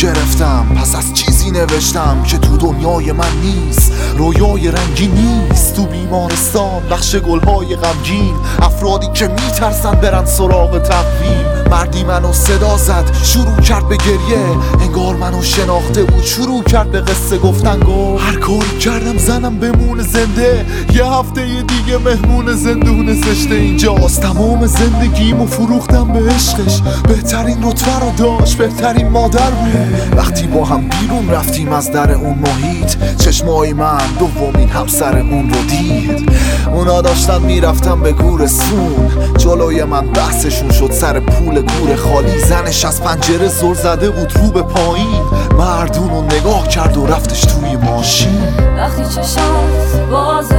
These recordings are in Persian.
گرفتم، پس از چیزی نوشتم که تو دنیای من نیست. رویای رنگی نیست تو بیمارستان، نقش گلهای غمگین، افرادی که میترسن برن سراغ تقویم. مردی منو صدا زد، شروع کرد به گریه، انگار منو شناخته بود، شروع کرد به قصه گفتن. گفت هر کاری کردم زنم بمونه زنده، یه هفته دیگه مهمون زندون زشته اینجاست. تمام زندگیمو فروختم به عشقش، بهترین رتبه رو داشت، بهترین مادر بود. وقتی با هم بیرون رفتیم از در اون محیط، چشمای من دومین همسر اون رو دید. اونا داشتن میرفتن به گورستون، جلوی من بحثشون شد سر پول گور خالی. زنش از پنجره زل زده بود رو به پایین، مردون رو نگاه کرد و رفتش توی ماشین. وقتی چشات بازه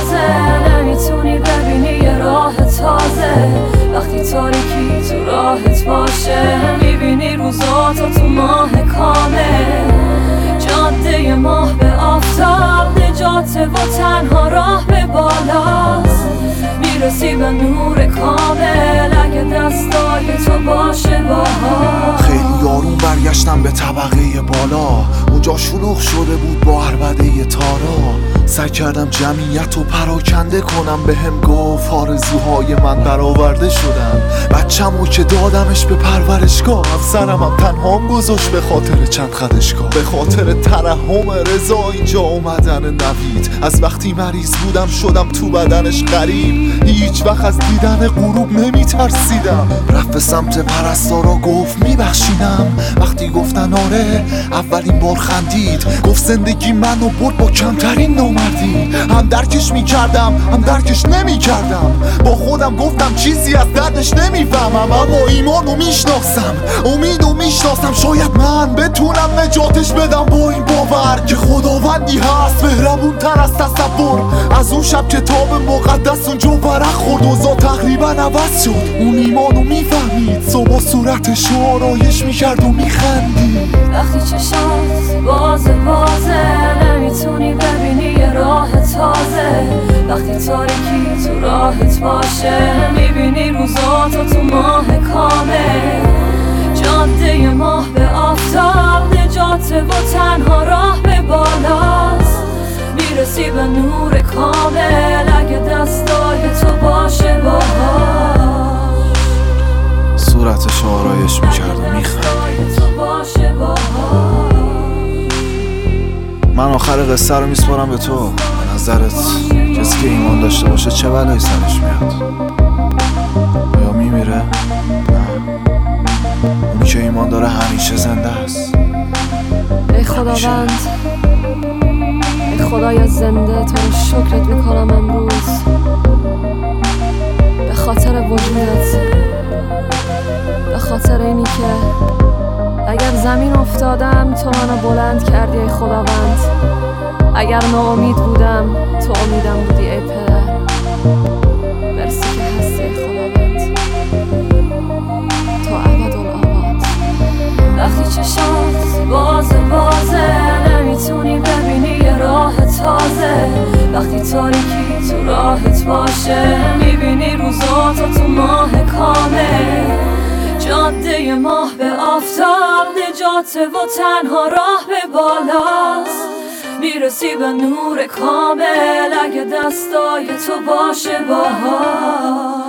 نمیتونی ببینی یه راه تازه، وقتی تاریکی تو راهت باشه میبینی روزاتو تو ماه کامل. جاده ماه به آفتاب نجاته و تنها راه به بالاست، میرسی به نور کامل اگه دستای تو باشه باها. خیلی آروم برگشتم به طبقه بالا، اونجا شلوغ شده بود با عربده تارا. سعی کردم جمعیت رو پراکنده کنم، به هم گفت آرزوهای من برآورده شدن. بچه‌مو که دادمش به پرورشگاه، افسرم هم تنهام گذاشت به خاطر چند خدشگاه. به خاطر ترحم رضا اینجا اومدن نوید، از وقتی مریض بودم شدم تو بدنش غریب. هیچ وقت از دیدن غروب نمیترسیدم. رفت به سمت پرستارا گفت میبخشیدم. وقتی گفتن آره اولین بار خندید، گفت زندگی منو برد با کمترین نامردی. هم درکش میکردم هم درکش نمیکردم، با خودم گفتم چیزی از دردش نمیفهمم. اما ایمانو میشناسم، امیدو میشناسم، شاید من بتونم نجاتش بدم با این باور که خداوندی هست مهربون تر از تصور. از اون شب کتاب مقدس اونجا ورق خورد، اوضاع تقریبا عوض شد. اون ایمانو میفهمید، صبح صورتش رو آرایش میکرد و میخندید. وقتی چشات بازه نمیتونی ببینی یه راه تازه، وقتی تاریکی تو راهت باشه میبینی روزاتو تو ماه کامل. جاده ماه به آفتاب نجاته و تنها راه به بالاست، میرسی به نور کامل اگه دستای تو باشه باهاش. صورتش آرایش میکرد و میخند. من آخر قصه رو میسپارم به تو. به نظرت کسی که ایمان داشته باشه چه بلایی سرش میاد؟ یا میمیره؟ نه، اونی که ایمان داره همیشه زنده است. ای خداوند، ای خدای زنده، تو رو شکرت میکنم امروز به خاطر وجودت، به خاطر اینی که اگر زمین افتادم تو منو بلند کردی ای خداوند. اگر ناامید بودم تو امیدم بودی ای پدر. مرسی که هستی ای خداوند تا ابدالآباد. وقتی چشات بازه نمیتونی ببینی یه راه تازه، وقتی تاریکی تو راهت باشه میبینی روزاتو تو ماه کامل. جاده ماه به آفتاب نجاته و تنها راه به بالاست، میرسی به نور کامل اگه دستای تو باشه باها.